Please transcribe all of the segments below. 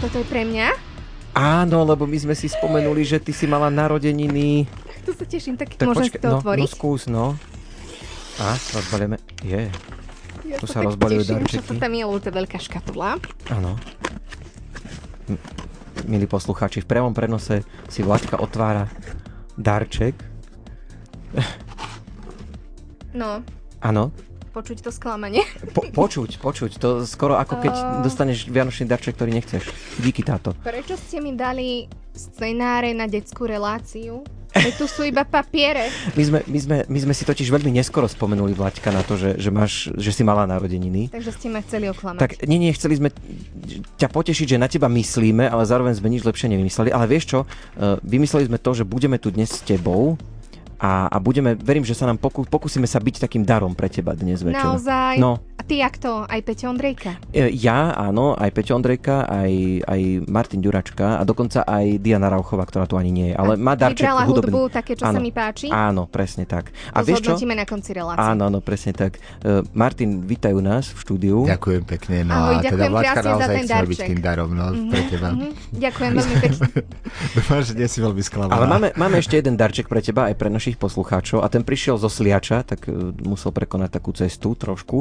toto je pre mňa? Áno, lebo my sme si spomenuli, že ty si mala narodeniny. Tu sa teším, tak môžem si to otvoriť. No skús, no. A, rozbalíme. Ja tu sa rozbalujú darčeky. Čo tam je, lebo to je veľká škatula. Áno. Milí poslucháči, v priamom prenose si Vláďka otvára darček. No. Áno. Počuť to sklamanie. Počuť. To skoro ako keď dostaneš vianočný darček, ktorý nechceš. Díky, táto. Prečo ste mi dali scenáre na detskú reláciu? Veď tu sú iba papiere. My sme si totiž veľmi neskoro spomenuli, Vláďka, na to, že si mala narodeniny. Takže ste ma chceli oklamať. Tak nie, chceli sme ťa potešiť, že na teba myslíme, ale zároveň sme nič lepšie nevymysleli. Ale vieš čo? Vymysleli sme to, že budeme tu dnes s tebou a verím, že sa nám pokúsime sa byť takým darom pre teba dnes večer. Naozaj? No. A ty jak to? Aj Peťo Ondrejka? Ja, áno, aj Peťo Ondrejka, aj Martin Ďuračka a dokonca aj Diana Rauchová, ktorá tu ani nie je. Ale má darček hudobný. Hudbu, také, čo sa mi páči? Áno, presne tak. A vieš čo? Zhodnotíme na konci relácie. Áno, presne tak. Martin, vítajú nás v štúdiu. Ďakujem pekne. No ahoj, a teda Vláďka naozaj chcel byť tým darom pre teba. Ďakujem veľmi pekne. Dúfam, že nie si veľmi sklamaná. Ale máme ešte jeden darček pre teba aj pre našich poslucháčov a ten prišiel zo Sliača, tak musel prekonať takú cestu trošku.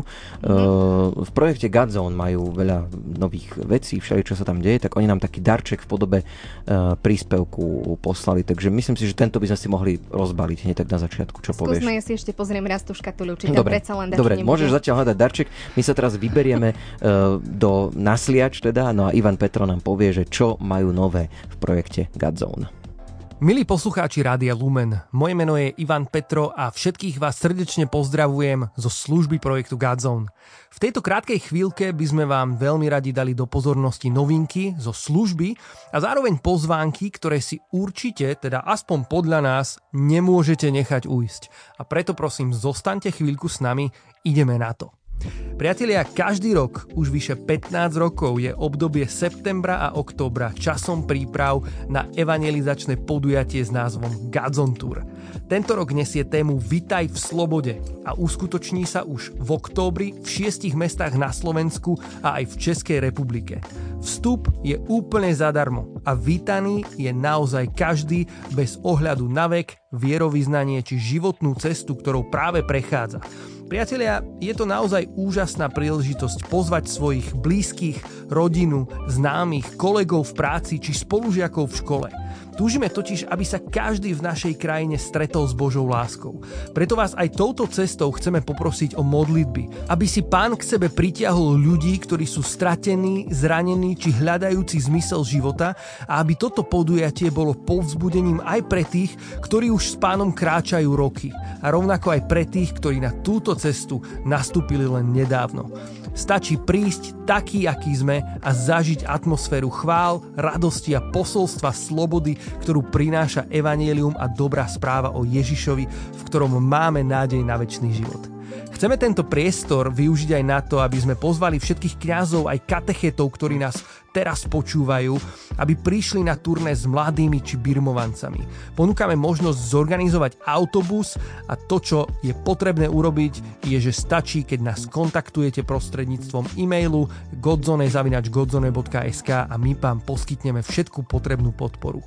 V projekte Godzone majú veľa nových vecí, všeličo sa tam deje, tak oni nám taký darček v podobe príspevku poslali, takže myslím si, že tento by sme si mohli rozbaliť hneď tak na začiatku, čo povieš. Skúsme, ja si ešte pozriem raz tú škatuľu, či tam predsa len dačo Dobre, nebude. môžeš zatiaľ hľadať darček, my sa teraz vyberieme na Sliač teda, no a Ivan Petro nám povie, že čo majú nové v projekte Godzone. Milí poslucháči Rádia Lumen, moje meno je Ivan Petro a všetkých vás srdečne pozdravujem zo služby projektu Godzone. V tejto krátkej chvíľke by sme vám veľmi radi dali do pozornosti novinky zo služby a zároveň pozvánky, ktoré si určite, teda aspoň podľa nás, nemôžete nechať ujsť. A preto prosím, zostaňte chvíľku s nami, ideme na to. Priatelia, každý rok, už vyše 15 rokov je obdobie septembra a októbra časom príprav na evangelizačné podujatie s názvom Godzone Tour. Tento rok nesie tému Vitaj v slobode a uskutoční sa už v októbri v 6 mestách na Slovensku a aj v Českej republike. Vstup je úplne zadarmo a vítaný je naozaj každý bez ohľadu na vek, vierovyznanie či životnú cestu, ktorou práve prechádza. Priatelia, je to naozaj úžasná príležitosť pozvať svojich blízkych, rodinu, známych, kolegov v práci či spolužiakov v škole. Túžime totiž, aby sa každý v našej krajine stretol s Božou láskou. Preto vás aj touto cestou chceme poprosiť o modlitby, aby si Pán k sebe pritiahol ľudí, ktorí sú stratení, zranení či hľadajúci zmysel života a aby toto podujatie bolo povzbudením aj pre tých, ktorí už s Pánom kráčajú roky a rovnako aj pre tých, ktorí na túto cestu nastúpili len nedávno. Stačí prísť taký, aký sme a zažiť atmosféru chvál, radosti a posolstva slobody, ktorú prináša evanjelium a dobrá správa o Ježišovi, v ktorom máme nádej na večný život. Chceme tento priestor využiť aj na to, aby sme pozvali všetkých kňazov aj katechetov, ktorí nás teraz počúvajú, aby prišli na turné s mladými či birmovancami. Ponúkame možnosť zorganizovať autobus a to, čo je potrebné urobiť, je, že stačí, keď nás kontaktujete prostredníctvom e-mailu godzone@godzone.sk a my vám poskytneme všetku potrebnú podporu.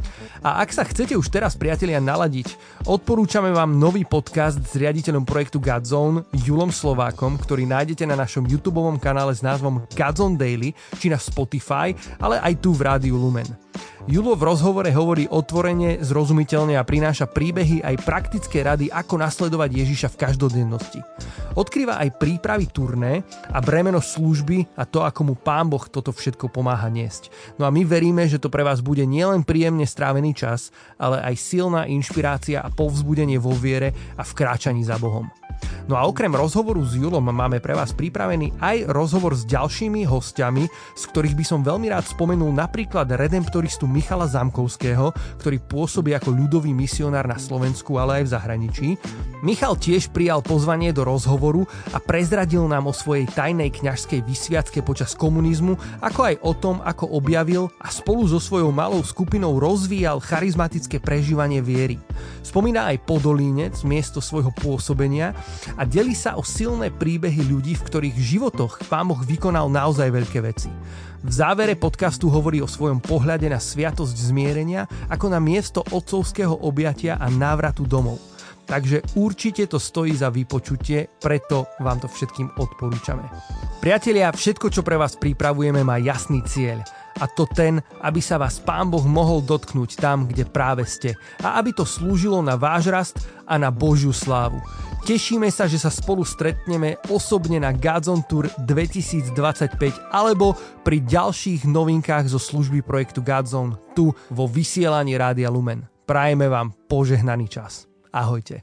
A ak sa chcete už teraz, priatelia, naladiť, odporúčame vám nový podcast s riaditeľom projektu Godzone, Julom Slovákom, ktorý nájdete na našom YouTubeovom kanále s názvom Godzone Daily, či na Spotify, ale aj tu v Rádiu Lumen. Julo v rozhovore hovorí otvorene, zrozumiteľne a prináša príbehy aj praktické rady, ako nasledovať Ježiša v každodennosti. Odkrýva aj prípravy turné a bremeno služby a to, ako mu Pán Boh toto všetko pomáha niesť. No a my veríme, že to pre vás bude nielen príjemne strávený čas, ale aj silná inšpirácia a povzbudenie vo viere a v kráčaní za Bohom. No a okrem rozhovoru s Julom máme pre vás pripravený aj rozhovor s ďalšími hostiami, z ktorých by som veľmi rád spomenul napríklad redemptoristu Michala Zamkovského, ktorý pôsobí ako ľudový misionár na Slovensku, ale aj v zahraničí. Michal tiež prijal pozvanie do rozhovoru a prezradil nám o svojej tajnej kňažskej vysviacke počas komunizmu, ako aj o tom, ako objavil a spolu so svojou malou skupinou rozvíjal charizmatické prežívanie viery. Spomína aj Podolínec, miesto svojho pôsobenia, a delí sa o silné príbehy ľudí, v ktorých životoch Pán Boh vykonal naozaj veľké veci. V závere podcastu hovorí o svojom pohľade na sviatosť zmierenia ako na miesto otcovského objatia a návratu domov. Takže určite to stojí za vypočutie, preto vám to všetkým odporúčame. Priatelia, všetko, čo pre vás pripravujeme, má jasný cieľ. A to ten, aby sa vás Pán Boh mohol dotknúť tam, kde práve ste. A aby to slúžilo na váš rast a na Božiu slávu. Tešíme sa, že sa spolu stretneme osobne na God's On Tour 2025 alebo pri ďalších novinkách zo služby projektu God's On tu vo vysielaní Rádia Lumen. Prajeme vám požehnaný čas. Ahojte.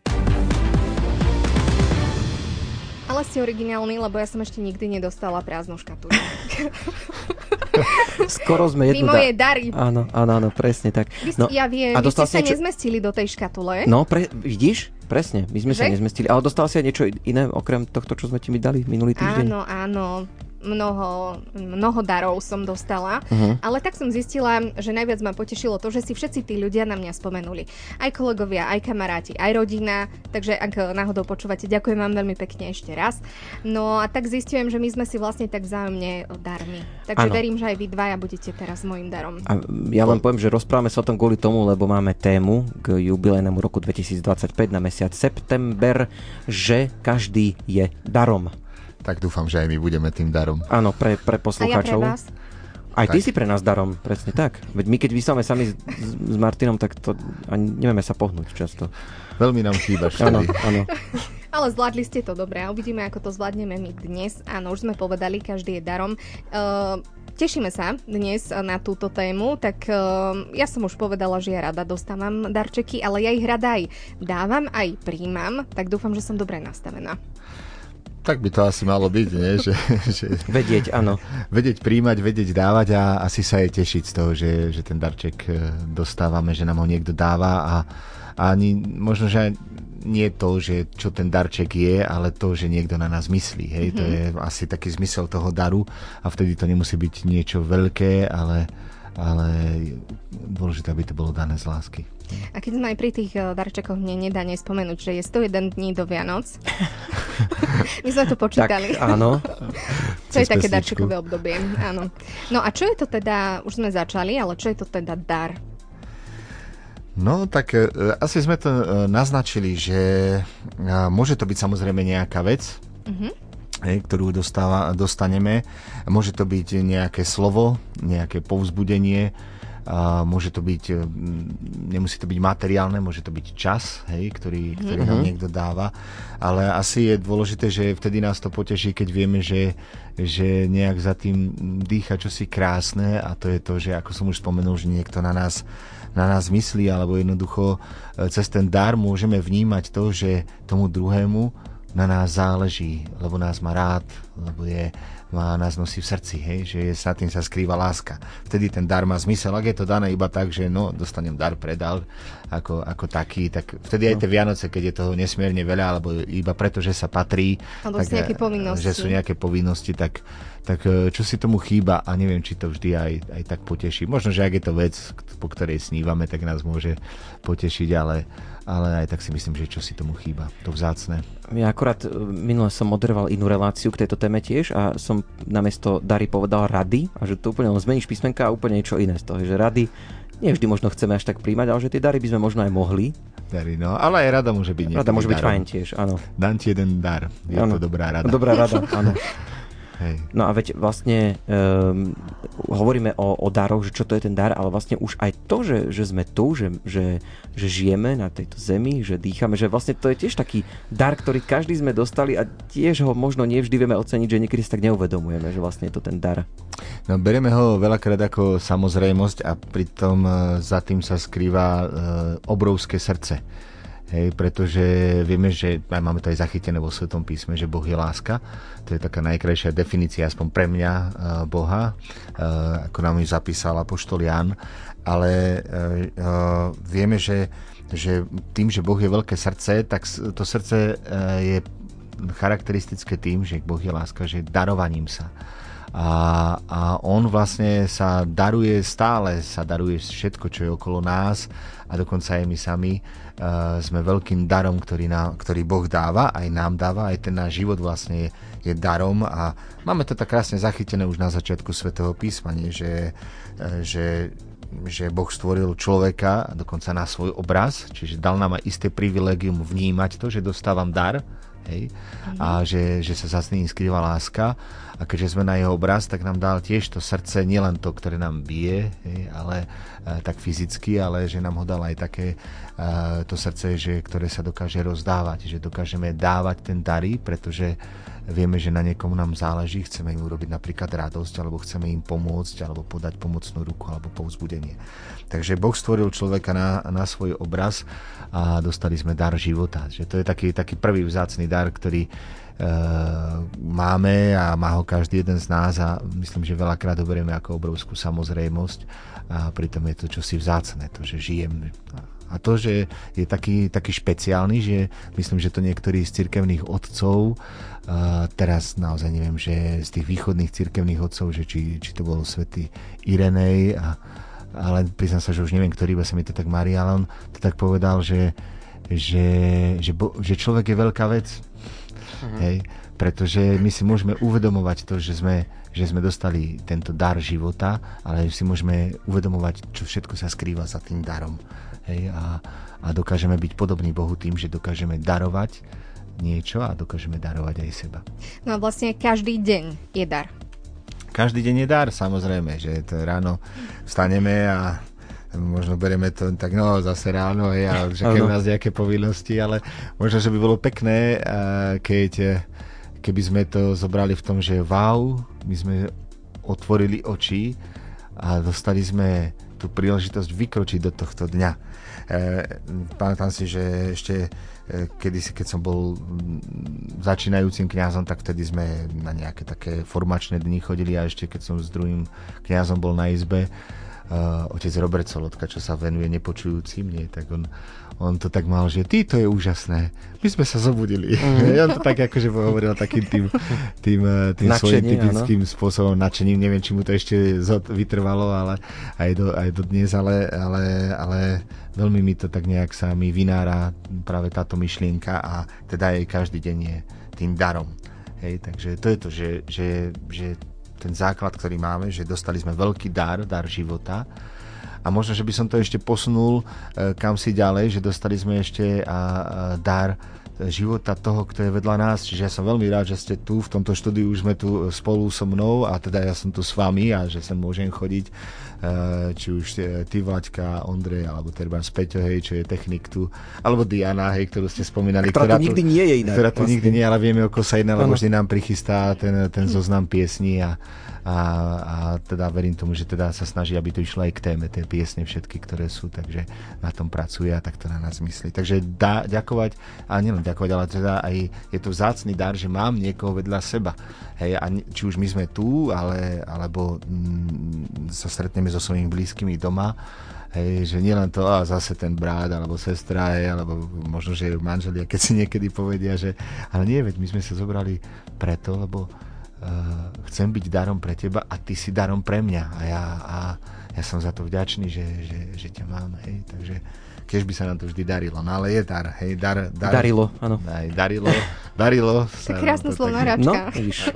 Ale ste originálni, lebo ja som ešte nikdy nedostala prázdnu škatulu. Skoro sme jednu... Vy moje dary. Áno, presne tak. Ja viem, vy ste sa nezmestili do tej škatule. No, vidíš? Presne, my sme sa nezmestili. Ale dostal si aj niečo iné, okrem tohto, čo sme ti mi dali minulý týždeň? Áno. Mnoho darov som dostala, ale tak som zistila, že najviac ma potešilo to, že si všetci tí ľudia na mňa spomenuli. Aj kolegovia, aj kamaráti, aj rodina, takže ak náhodou počúvate, ďakujem vám veľmi pekne ešte raz. No a tak zistujem, že my sme si vlastne tak vzájomne darmi. Takže verím, že aj vy dvaja budete teraz môjim darom. A ja vám poviem, že rozprávame sa o tom kvôli tomu, lebo máme tému k jubilejnému roku 2025 na mesiac september, že každý je darom. Tak dúfam, že aj my budeme tým darom. Áno, pre poslucháčov. A ja pre vás. Aj ty si pre nás darom, presne tak. Veď my keď vysielame sami s Martinom, tak to ani nevieme sa pohnúť často. Veľmi nám chýbaš. Áno. Ale zvládli ste to dobre a uvidíme, ako to zvládneme my dnes. Áno, už sme povedali, každý je darom. Tešíme sa dnes na túto tému, tak ja som už povedala, že ja rada dostávam darčeky, ale ja ich rada aj dávam, aj príjmam, tak dúfam, že som dobre nastavená. Tak by to asi malo byť, nie? Že vedieť, áno. Vedieť príjmať, vedieť dávať a asi sa aj tešiť z toho, že ten darček dostávame, že nám ho niekto dáva a ani možno, že nie to, že čo ten darček je, ale to, že niekto na nás myslí. Hej? To je asi taký zmysel toho daru a vtedy to nemusí byť niečo veľké, ale dôležité, aby to bolo dané z lásky. A keď sme aj pri tých darčekoch, mne nedá nespomenúť, že je 101 dní do Vianoc. My sme to počítali. Tak, áno. To je také darčekové obdobie, áno. No a čo je to teda, už sme začali, ale čo je to teda dar? No, tak asi sme to naznačili, že môže to byť samozrejme nejaká vec, ktorú dostaneme. Môže to byť nejaké slovo, nejaké povzbudenie, môže to byť, nemusí to byť materiálne, môže to byť čas, ktorý nám niekto dáva, ale asi je dôležité, že vtedy nás to poteší, keď vieme, že nejak za tým dýcha čosi krásne a to je to, že ako som už spomenul, že niekto na nás myslí, alebo jednoducho cez ten dar môžeme vnímať to, že tomu druhému na nás záleží, lebo nás má rád, lebo nás nosí v srdci, že sa tým sa skrýva láska. Vtedy ten dar má zmysel. Ak je to dané iba tak, že dostanem dar predal ako taký, tak vtedy aj tie Vianoce, keď je toho nesmierne veľa, alebo iba preto, že sa patrí, alebo tak, že sú nejaké povinnosti, tak čo si tomu chýba a neviem, či to vždy aj tak poteší. Možno, že ak je to vec, po ktorej snívame, tak nás môže potešiť, ale aj tak si myslím, že čo si tomu chýba, to vzácne. Ja akorát minule som moderoval inú reláciu k tejto téme tiež a som namiesto dary povedal rady a že to úplne zmeníš písmenka a úplne niečo iné z toho, že rady nie vždy možno chceme až tak príjmať, ale že tie dary by sme možno aj mohli. Dary, no, ale aj rada môže byť. Rada môže byť fajn tiež, áno. Dám ti jeden dar, je to dobrá rada. Dobrá rada, áno. Hej. No a veď vlastne hovoríme o daroch, že čo to je ten dar, ale vlastne už aj to, že sme tu, že žijeme na tejto zemi, že dýchame, že vlastne to je tiež taký dar, ktorý každý sme dostali a tiež ho možno nevždy vieme oceniť, že niekedy si tak neuvedomujeme, že vlastne je to ten dar. No, berieme ho veľakrát ako samozrejmosť a pritom za tým sa skrýva obrovské srdce. Pretože vieme, že aj máme to aj zachytené vo Svetom písme, že Boh je láska. To je taká najkrajšia definícia, aspoň pre mňa, Boha, ako nám ju zapísal apoštol Ján. Ale vieme, že tým, že Boh je veľké srdce, tak to srdce je charakteristické tým, že Boh je láska, že darovaním sa. A on vlastne sa daruje stále, sa daruje všetko, čo je okolo nás a dokonca aj my sami sme veľkým darom, ktorý Boh dáva, aj nám dáva, aj ten náš život vlastne je darom a máme to tak krásne zachytené už na začiatku Svätého písma, že Boh stvoril človeka dokonca na svoj obraz, čiže dal nám aj isté privilegium vnímať to, že dostávam dar, hej, a že sa za ním skrýva láska a keďže sme na jeho obraz, tak nám dal tiež to srdce, nielen to, ktoré nám bije, hej, ale tak fyzicky, ale že nám ho dal aj také to srdce, ktoré sa dokáže rozdávať, že dokážeme dávať ten dary, pretože vieme, že na niekomu nám záleží, chceme im urobiť napríklad radosť, alebo chceme im pomôcť, alebo podať pomocnú ruku, alebo povzbudenie. Takže Boh stvoril človeka na svoj obraz a dostali sme dar života. Že to je taký prvý vzácny dar, ktorý máme a má ho každý jeden z nás a myslím, že veľakrát ho berieme ako obrovskú samozrejmosť a pritom je to čosi vzácne, to, že žijem. A to, že je taký špeciálny, že myslím, že to niektorí z cirkevných otcov, teraz naozaj neviem, že z tých východných cirkevných otcov, že či to bol svätý Irenej, ale priznám sa, že už neviem, ktorý, sa mi to tak marí, ale on to tak povedal, že človek je veľká vec. Hej, pretože my si môžeme uvedomovať to, že sme dostali tento dar života, ale si môžeme uvedomovať, čo všetko sa skrýva za tým darom. Hej, a dokážeme byť podobní Bohu tým, že dokážeme darovať niečo a dokážeme darovať aj seba. No a vlastne každý deň je dar. Každý deň je dar, samozrejme, že to ráno vstaneme a možno bereme to tak, zase ráno, a čakajú nás nejaké povinnosti, ale možno, že by bolo pekné, keby sme to zobrali v tom, že my sme otvorili oči a dostali sme tú príležitosť vykročiť do tohto dňa. Pamätám si, že ešte kedysi, keď som bol začínajúcim kňazom, tak vtedy sme na nejaké také formačné dni chodili a ešte keď som s druhým kňazom bol na izbe, otec Robert Solotka, čo sa venuje nepočujúcim, tak on to tak mal, že to je úžasné. My sme sa zobudili. On to tak akože hovoril takým tým svojím typickým spôsobom, nadšením. Neviem, či mu to ešte vytrvalo, ale aj do dnes, ale veľmi mi to tak nejak sa mi vynára práve táto myšlienka a teda aj každý deň je tým darom. Hej, takže to je to, že ten základ, ktorý máme, že dostali sme veľký dar života a možno, že by som to ešte posunul kam si ďalej, že dostali sme ešte dar života toho, kto je vedľa nás. Čiže ja som veľmi rád, že ste tu v tomto štúdiu, už sme tu spolu so mnou a teda ja som tu s vami a že sem môžem chodiť, či už ty, Vlaďka, Ondrej, alebo teda Peťo, hej, čo je technik tu, alebo Diana, hej, ktorú ste spomínali. Ktorá tu nikdy nie je iná. Ktorá tu nikdy nie, ale vieme, ako sa jedná, lebo vždy nám prichystá ten zoznam piesní a teda verím tomu, že teda sa snaží, aby to išlo aj k téme, tie piesne všetky, ktoré sú, takže na tom pracuje a takto na nás myslí. Takže ďakovať, a nielen ďakovať, ale teda aj je to vzácny dar, že mám niekoho vedľa seba. Hej, a či už my sme tu, alebo sa stretneme so svojimi blízkymi doma, hej, že nielen to, zase ten brat, alebo sestra, hej, alebo možno, že manželia, keď si niekedy povedia, že ale nie, veď my sme sa zobrali preto, lebo chcem byť darom pre teba a ty si darom pre mňa a ja som za to vďačný, že ťa mám, hej, takže keď by sa nám to vždy darilo, no ale je dar, hej, dar darilo, áno. Aj darilo sa. Krásna slovná hračka.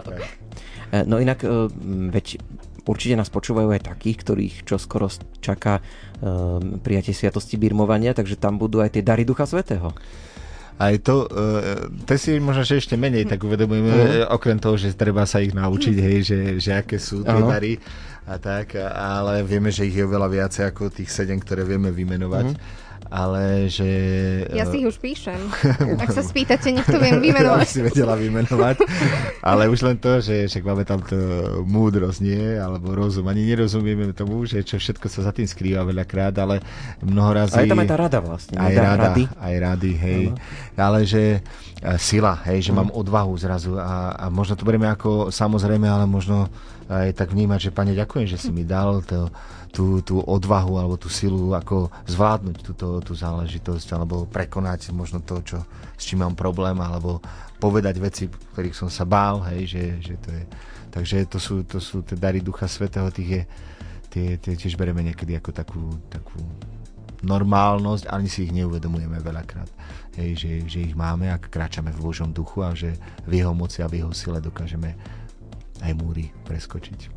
No inak, veď určite nás počúvajú aj takých, ktorých čoskoro čaká prijatie sviatosti birmovania, takže tam budú aj tie dary Ducha Svätého. Aj to si možno, že ešte menej tak uvedomujeme, okrem toho, že treba sa ich naučiť, hej, že aké sú tie dary a tak, ale vieme, že ich je oveľa viacej ako tých 7, ktoré vieme vymenovať. Ale že... Ja si ich už píšem. Ak sa spýtate, nech to viem vymenovať. si vedela vymenovať. Ale už len to, že však máme tam to múdrosť, nie? Alebo rozum. Ani nerozumieme tomu, že čo všetko sa za tým skrýva veľakrát, ale mnoho razy... Ale tam aj tá rada vlastne. Aj rady, hej. Ale že sila, hej, že mám odvahu zrazu a možno to berieme ako samozrejme, ale možno aj tak vnímať, že Pane, ďakujem, že si mi dal tú odvahu alebo tú silu, ako zvládnuť tú záležitosť, alebo prekonať možno to, s čím mám problém, alebo povedať veci, ktorých som sa bál, hej, že to je. Takže to sú tie dary Ducha Svätého, tie tiež bereme niekedy ako takú normálnosť, ani si ich neuvedomujeme veľakrát. Hej, že ich máme, ak kráčame v Božom duchu a že v jeho moci a v jeho sile dokážeme aj múry preskočiť.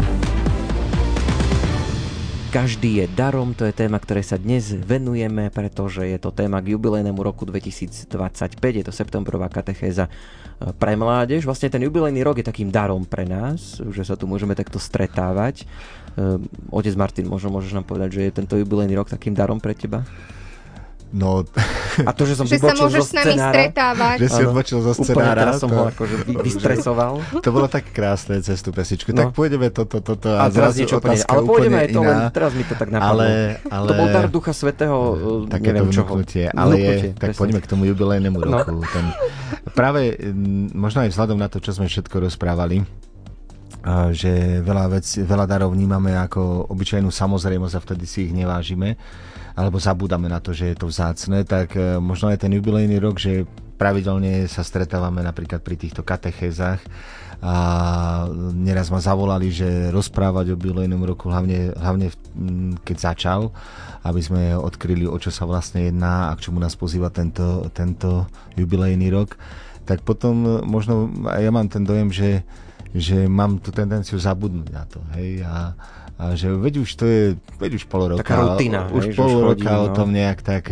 Každý je darom, to je téma, ktorej sa dnes venujeme, pretože je to téma k jubilejnému roku 2025, je to septembrová katechéza pre mládež. Vlastne ten jubilejný rok je takým darom pre nás, že sa tu môžeme takto stretávať. Otec Martin, môžeš nám povedať, že je tento jubilejný rok takým darom pre teba? No, a to, že som že sa môžeš s nami stretávať. Že si odbočil zo scenára. Úplne teraz som ho akože vystresoval. To bolo tak krásne cez tú pesničku. No. Tak pôjdeme toto a teraz niečo úplne. Ale pôjdeme aj to, len teraz mi to tak napadlo. Ale to bol dar Ducha Svätého, neviem čoho. Ale tak poďme k tomu jubilejnému roku. Práve možno aj vzhľadom na to, čo sme všetko rozprávali, že veľa darov vnímame ako obyčajnú samozrejmosť a vtedy si ich nevážime alebo zabúdame na to, že je to vzácne, tak možno aj ten jubilejný rok, že pravidelne sa stretávame napríklad pri týchto katechézach a neraz ma zavolali, že rozprávať o jubilejnom roku, hlavne keď začal, aby sme odkryli, o čo sa vlastne jedná a k čomu nás pozýva tento jubilejný rok, tak potom možno ja mám ten dojem, že mám tú tendenciu zabudnúť na to, hej, a že veď už pol roka. Taká rutina. Už pol roka o tom nejak tak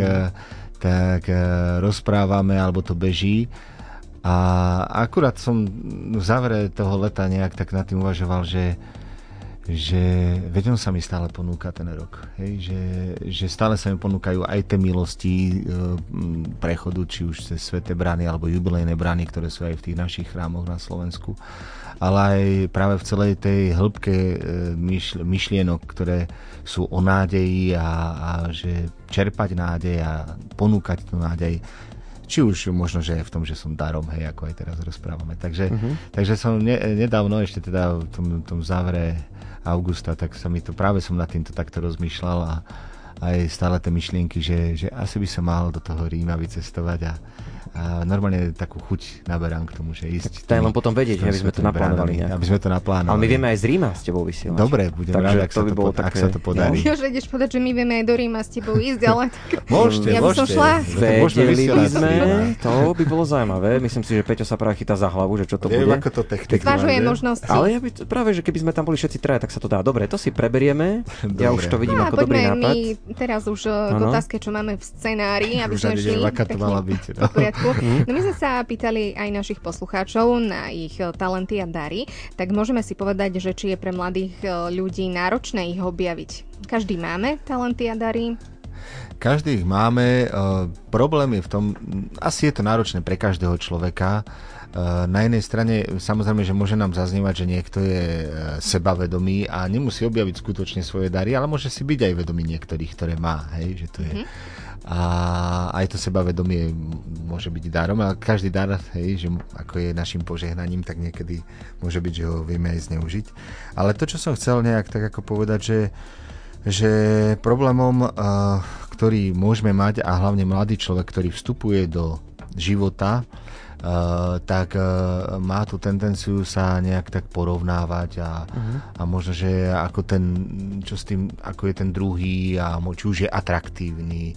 rozprávame, alebo to beží. A akurát som v závere toho leta nejak tak nad tým uvažoval, že veď on sa mi stále ponúka ten rok. Hej? Že stále sa mi ponúkajú aj tie milosti prechodu, či už cez Sväté brány, alebo jubilejné brány, ktoré sú aj v tých našich chrámoch na Slovensku. Ale aj práve v celej tej hĺbke myšlienok, ktoré sú o nádeji a že čerpať nádej a ponúkať tú nádej, či už možno, že je v tom, že som darom, hej, ako aj teraz rozprávame. Takže som nedávno, ešte teda v tom závere augusta, tak sa mi to, práve som nad týmto takto rozmýšľal a aj stále tie myšlienky, že asi by som mal do toho Ríma vycestovať a normálne takú chuť naberám k tomu, že ísť. Tak len potom vedieť, aby sme to naplánovali. Aby sme to naplánovali. Ale my vieme aj z Ríma s tebou vysielať. Dobre, budem rád, ak sa to podarí. Ja, že ideš povedať, že my vieme aj do Ríma s tebou ísť, ale môžete. Ja by som šla. Vedeli by sme, to by bolo zaujímavé. Myslím si, že Peťo sa práve chytá za hlavu, že čo to bude. Ako to technicky. Zvažuje možnosti. Ale práve, že keby sme tam boli všetci traja, tak sa to dá. Dobre, to si preberieme. Ja už to vidím ako dobrý nápad. My teraz už k otázke, čo máme v scenári, aby sme šli v poriadku. No my sme sa pýtali aj našich poslucháčov na ich talenty a dary, tak môžeme si povedať, že či je pre mladých ľudí náročné ich objaviť. Každý máme talenty a dary? Každý ich máme. Problém je v tom, asi je to náročné pre každého človeka. Na jednej strane samozrejme, že môže nám zaznievať, že niekto je sebavedomý a nemusí objaviť skutočne svoje dary, ale môže si byť aj vedomý niektorých, ktoré má. Hej? Že to je... A aj to sebavedomie môže byť darom, ale každý dar, hej, že ako je našim požehnaním, tak niekedy môže byť, že ho vieme aj zneužiť. Ale to, čo som chcel nejak tak ako povedať, že problémom, ktorý môžeme mať, a hlavne mladý človek, ktorý vstupuje do života, tak má tú tendenciu sa nejak tak porovnávať a možno, že ako čo s tým, ako je ten druhý a či už je atraktívny,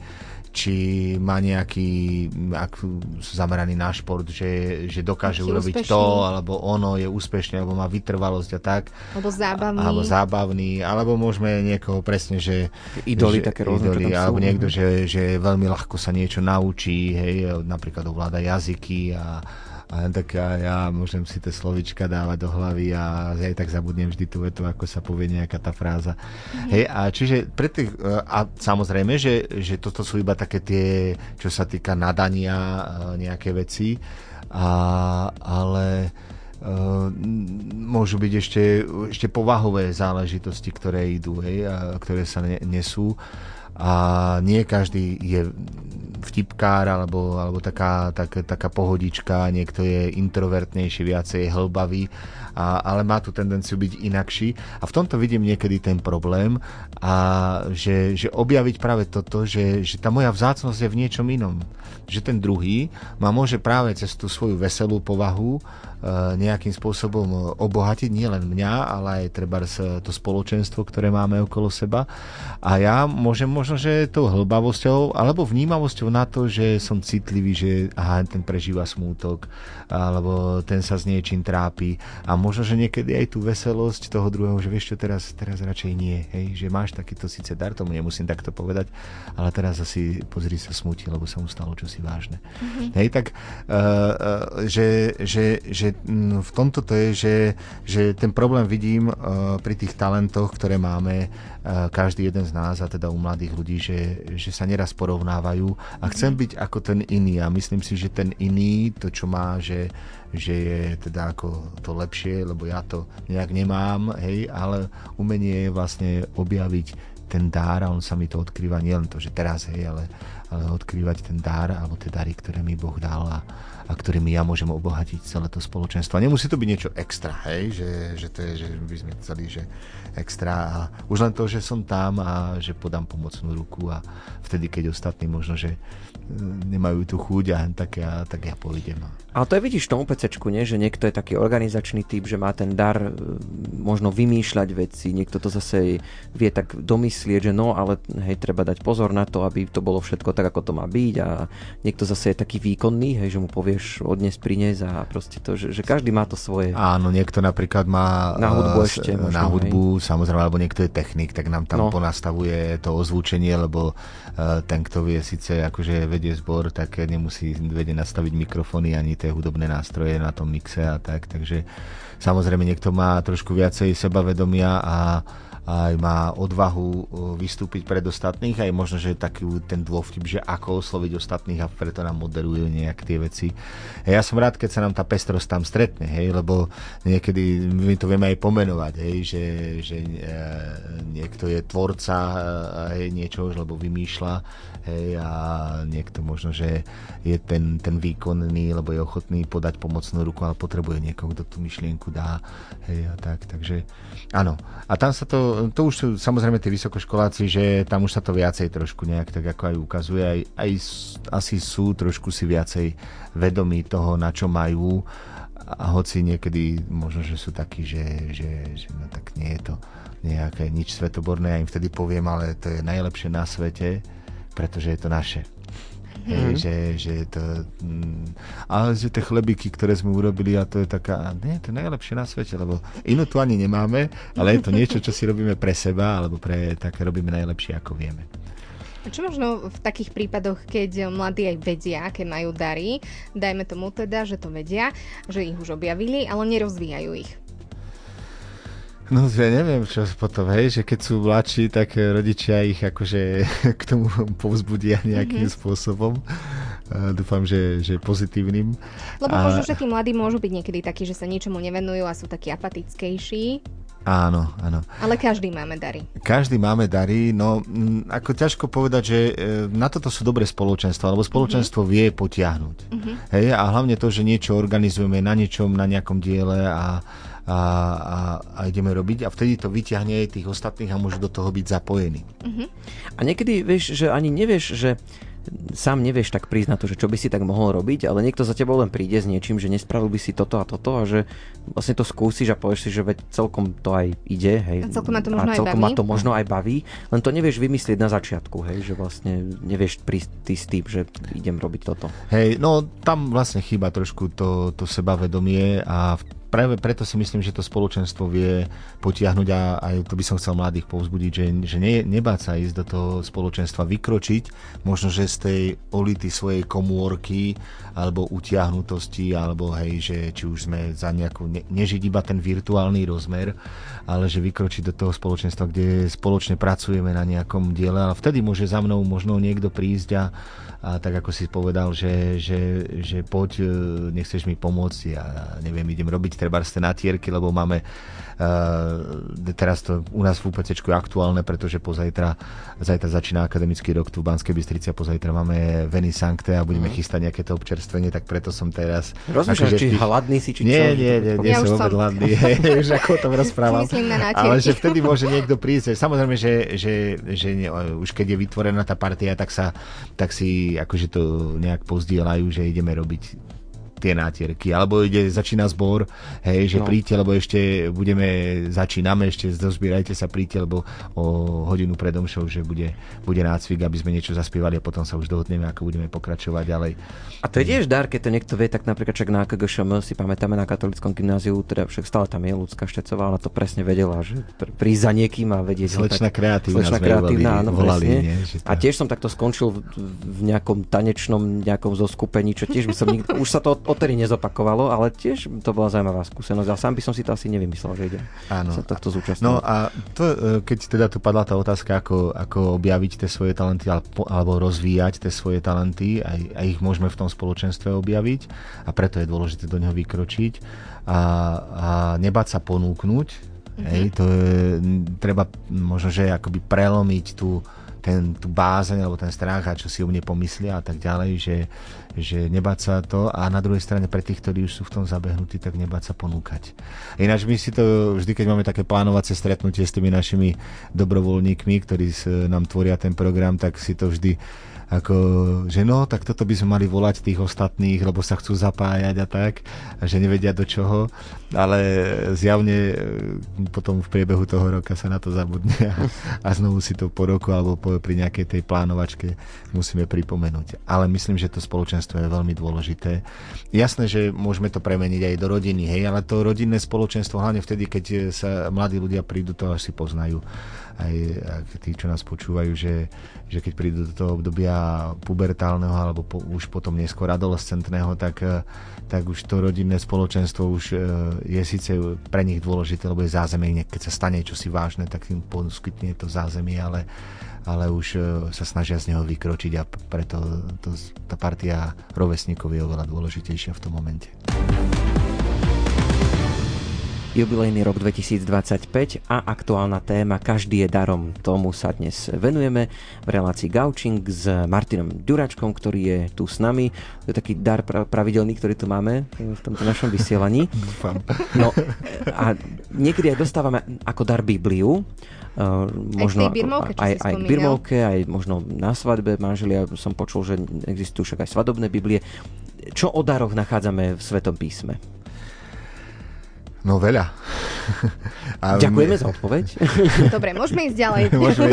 či má nejaký zameraný na šport, že dokáže urobiť úspešný, to, alebo ono je úspešný, alebo má vytrvalosť a tak. Alebo zábavný. Alebo môžeme niekoho presne, že idoly, také rôzne, alebo niekto, že veľmi ľahko sa niečo naučí, hej, napríklad ovláda jazyky a tak ja môžem si tie slovíčka dávať do hlavy a aj tak zabudnem vždy tú vetu, ako sa povie nejaká tá fráza. Hej, a čiže pre tých, a samozrejme, že toto sú iba také tie, čo sa týka nadania, nejaké veci, ale môžu byť ešte povahové záležitosti, ktoré idú, hej, a ktoré sa nesú. a nie každý je vtipkár alebo taká pohodička, niekto je introvertnejší, viacej hlbavý, ale má tu tendenciu byť inakší. A v tomto vidím niekedy ten problém, a že objaviť práve toto, že tá moja vzácnosť je v niečom inom. Že ten druhý ma môže práve cez tú svoju veselú povahu nejakým spôsobom obohatiť nielen mňa, ale aj treba to spoločenstvo, ktoré máme okolo seba. A ja môžem možno, že tou hlbavosťou alebo vnímavosťou na to, že som citlivý, že ten prežíva smútok, alebo ten sa s niečím trápi. A možno, že niekedy aj tú veselosť toho druhého, že vieš čo, teraz radšej nie. Hej? Že máš takýto síce dar, tomu nemusím takto povedať, ale teraz asi pozri sa smutí, lebo sa mu stalo čosi vážne. Mm-hmm. Hej, tak že v tomto to je, že ten problém vidím pri tých talentoch, ktoré máme každý jeden z nás, a teda u mladých ľudí, že sa neraz porovnávajú a chcem byť ako ten iný, a myslím si, že ten iný, to čo má, že je teda ako to lepšie, lebo ja to nejak nemám, hej, ale umenie je vlastne objaviť ten dár, a on sa mi to odkrýva, nielen to, že teraz, hej, ale odkrývať ten dár alebo tie dary, ktoré mi Boh dal a ktorými ja môžem obohatiť celé to spoločenstvo. A nemusí to byť niečo extra, hej, že to je, že by sme chceli, že extra, a už len to, že som tam a že podám pomocnú ruku, a vtedy, keď ostatní možno, že nemajú tú chuť, tak ja pôjdem. Ale to je, vidíš, v tom UPCčku, nie? Že niekto je taký organizačný typ, že má ten dar možno vymýšľať veci, niekto to zase vie tak domyslieť, že no, ale hej, treba dať pozor na to, aby to bolo všetko tak, ako to má byť, a niekto zase je taký výkonný, hej, že mu povieš odnes priniesť, a proste to, že každý má to svoje. Áno, niekto napríklad má na hudbu ešte možno, na hudbu, samozrejme, alebo niekto je technik, tak nám tam ponastavuje to ozvučenie, lebo ten, kto vie síce akože vedie zbor, tak nemusí vedieť nastaviť mikrofóny ani tie hudobné nástroje na tom mixe a tak, takže samozrejme niekto má trošku viacej sebavedomia a aj má odvahu vystúpiť pred ostatných, aj možno, že taký ten dôvtip, že ako osloviť ostatných, a preto nám moderujú nejaké tie veci. Ja som rád, keď sa nám tá pestrosť tam stretne, hej, lebo niekedy my to vieme aj pomenovať, hej, že niekto je tvorca, hej, niečoho, lebo vymýšľa, hej, a niekto možno, že je ten výkonný, lebo je ochotný podať pomocnú ruku, ale potrebuje niekoho, kto tú myšlienku dá, hej, a tak, takže áno. A tam sa to už sú samozrejme tí vysokoškoláci, že tam už sa to viacej trošku nejak tak ako aj ukazuje, aj asi sú trošku si viacej vedomí toho, na čo majú, a hoci niekedy možno, že sú takí, že no tak nie je to nejaké nič svetoborné, ja im vtedy poviem, ale to je najlepšie na svete, pretože je to naše. Že to, ale že tie chlebíky, ktoré sme urobili, a to je taká, nie, to je najlepšie na svete, lebo inú tu ani nemáme, ale je to niečo, čo si robíme pre seba, alebo také robíme najlepšie, ako vieme. A čo možno v takých prípadoch, keď mladí aj vedia, aké majú dary, dajme tomu teda, že to vedia, že ich už objavili, ale nerozvíjajú ich? No ja neviem, čo potom, hej, že keď sú mladší, tak rodičia ich akože k tomu povzbudia nejakým spôsobom. Dúfam, že pozitívnym. Lebo možno, že tí mladí môžu byť niekedy takí, že sa ničomu nevenujú a sú takí apatickejší. Áno. Ale každý máme dary. Každý máme dary, no ako ťažko povedať, že na toto sú dobré spoločenstva, lebo spoločenstvo vie potiahnuť. Hej, a hlavne to, že niečo organizujeme na niečom, na nejakom diele a ideme robiť, a vtedy to vyťahne tých ostatných a môžu do toho byť zapojení. A niekedy vieš, že ani nevieš, že sám nevieš tak prísť na to, že čo by si tak mohol robiť, ale niekto za tebou len príde s niečím, že nespravil by si toto a toto, a že vlastne to skúsiš a povieš si, že veď celkom to aj ide, hej. A celkom ma to možno aj baví. Ma to možno aj baví, len to nevieš vymyslieť na začiatku, hej, že vlastne nevieš prísť ty s tým, že idem robiť toto. Hej, no tam vlastne chýba trošku to sebavedomie, a práve preto si myslím, že to spoločenstvo vie potiahnuť, a aj to by som chcel mladých povzbudiť, že nebáť sa ísť do toho spoločenstva, vykročiť, možno, že z tej olity svojej komórky alebo utiahnutosti, alebo hej, že či už sme za nejakú, nežiť iba ten virtuálny rozmer, ale že vykročiť do toho spoločenstva, kde spoločne pracujeme na nejakom diele, ale vtedy môže za mnou možno niekto prísť a tak ako si povedal, že poď, nechceš mi pomôcť, ja neviem, idem robiť trebárs tie natierky, lebo máme teraz to u nás v UPCčku je aktuálne, pretože zajtra začína akademický rok tu v Banskej Bystrici a pozajtra máme Veni Sancte a budeme chystať nejaké to občerstvenie, tak preto som teraz... Rozmýšľaš, či hladný si, či čo? Nie som vôbec hladný, už ako o tom rozprával. Ale že vtedy môže niekto prísť. Samozrejme, že už keď je vytvorená tá partia, tak si akože to nejak pozdielajú, že ideme robiť tie nátierky, alebo začína zbor, hej, že príďte, lebo ešte začíname, ešte dozbierajte sa, príďte, lebo o hodinu pred omšou, že bude nácvik, aby sme niečo zaspievali a potom sa už dohodneme, ako budeme pokračovať ďalej. A to je tiež dar, keď to niekto vie, tak napríklad však na KGŠM si pamätáme na katolickom gymnáziu, teda však stále tam je Ľudská Štecová, ona to presne vedela, že prísť za niekým a vedieť. Slečna kreatívna, áno, presne. A tiež som takto skončil v nejakom tanečnom nejakom zoskupení, čo tiež by som už sa to odtedy nezopakovalo, ale tiež to bola zaujímavá skúsenosť. A sám by som si to asi nevymyslel, že ide sa takto zúčastniť. No a to, keď teda tu padla tá otázka, ako objaviť tie svoje talenty alebo rozvíjať tie svoje talenty, aj ich môžeme v tom spoločenstve objaviť a preto je dôležité do neho vykročiť a nebáť sa ponúknuť. Hej, to je, treba možno, že akoby prelomiť tú bázeň alebo ten strach a čo si o mne pomyslia a tak ďalej, že nebáť sa to a na druhej strane pre tých, ktorí už sú v tom zabehnutí, tak nebáť sa ponúkať. Ináč my si to vždy, keď máme také plánovacie stretnutie s tými našimi dobrovoľníkmi, ktorí nám tvoria ten program, tak si to vždy ako, že no, tak toto by sme mali volať tých ostatných, lebo sa chcú zapájať a tak, a že nevedia do čoho, ale zjavne potom v priebehu toho roka sa na to zabudne a znovu si to po roku alebo pri nejakej tej plánovačke musíme pripomenúť. Ale myslím, že to spoločenstvo je veľmi dôležité. Jasné, že môžeme to premeniť aj do rodiny, hej, ale to rodinné spoločenstvo, hlavne vtedy, keď sa mladí ľudia prídu, to až si poznajú. Aj tí, čo nás počúvajú, že keď prídu do toho obdobia pubertálneho alebo už potom neskôr adolescentného, tak už to rodinné spoločenstvo už je síce pre nich dôležité, lebo je zázemie, keď sa stane čosi vážne, tak im poskytne to zázemie, ale už sa snažia z neho vykročiť a preto tá partia rovesníkov je oveľa dôležitejšia v tom momente. Jubilejný rok 2025 a aktuálna téma Každý je darom. Tomu sa dnes venujeme v relácii Gaučing s Martinom Ďuračkom, ktorý je tu s nami. To je taký dar pravidelný, ktorý tu máme v tomto našom vysielaní. No a niekedy aj dostávame ako dar Bibliu. Možno aj k birmovke, aj možno na svadbe manželia som počul, že existujú však aj svadobné Biblie. Čo o daroch nachádzame v Svetom písme? No veľa. Ďakujeme za odpoveď. Dobre, môžeme ísť ďalej.